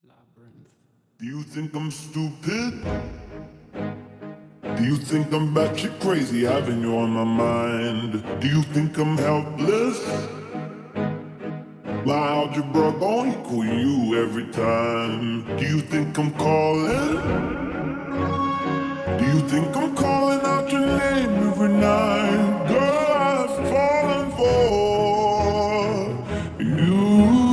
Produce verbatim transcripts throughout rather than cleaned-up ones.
Do you think I'm stupid? Do you think I'm batshit crazy having you on my mind? Do you think I'm helpless? My algebra gon' equal you every time. Do you think I'm calling? Do you think I'm calling out your name every night? Girl, I've fallen for you.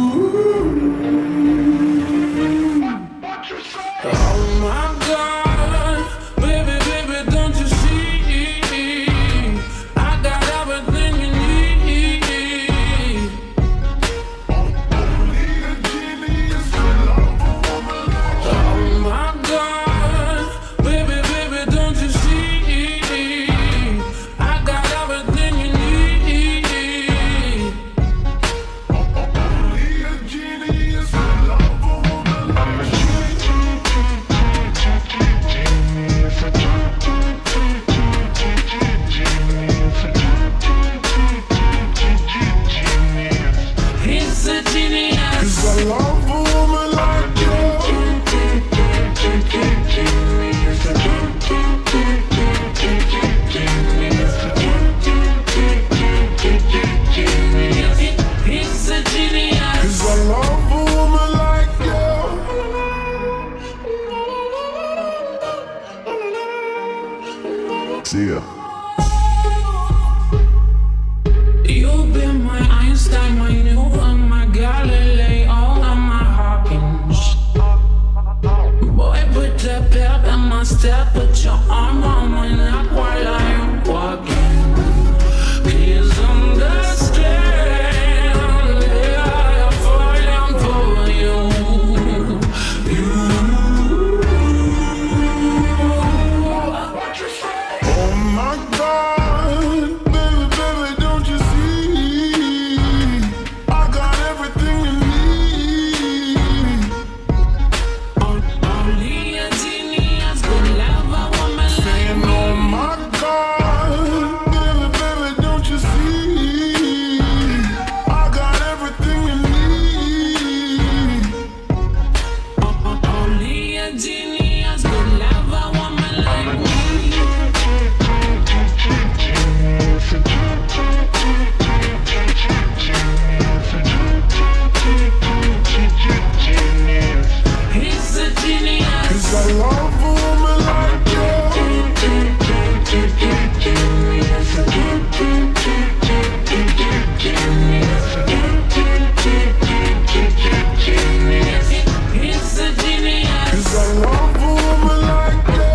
Oh my God, baby, baby, don't you see? I got everything you need. Only a genius can love a woman like you. Oh my God, baby, baby, don't you see? I got everything you need. Only a genius can love a woman like you. He's a genius. 'Cause I love a woman like you. He's a genius. 'Cause I love a woman like you. See ya. You've been my Einstein, my Newton, my Galileo, and my Hawkins. Boy, put that pep in my step, put your arm on my neck while I'm walking. Please understand, yeah, I'm falling for you. You. Oh my God, baby, baby, don't you see? I got everything you need. Only a genius could love a woman like Saying, me. oh my God, baby, baby, don't you see? I got everything you need. Only a genius could love a woman like me. He's a genius. 'Cause I love a woman like you. He's a genius. 'Cause I love a woman like you.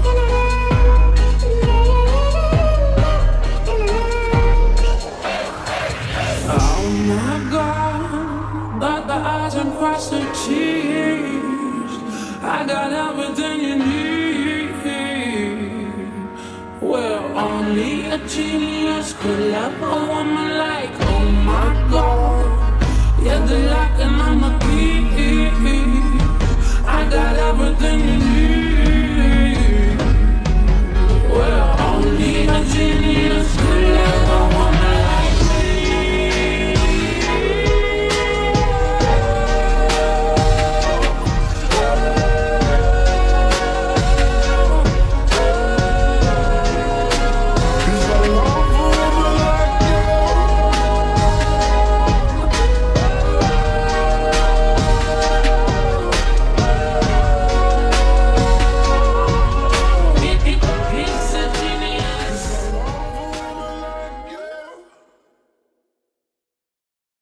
Oh my God, got the eyes and cross the T's. I got everything you need. Well, only a genius could love a woman like, oh my God. You're the lock and I'm a key.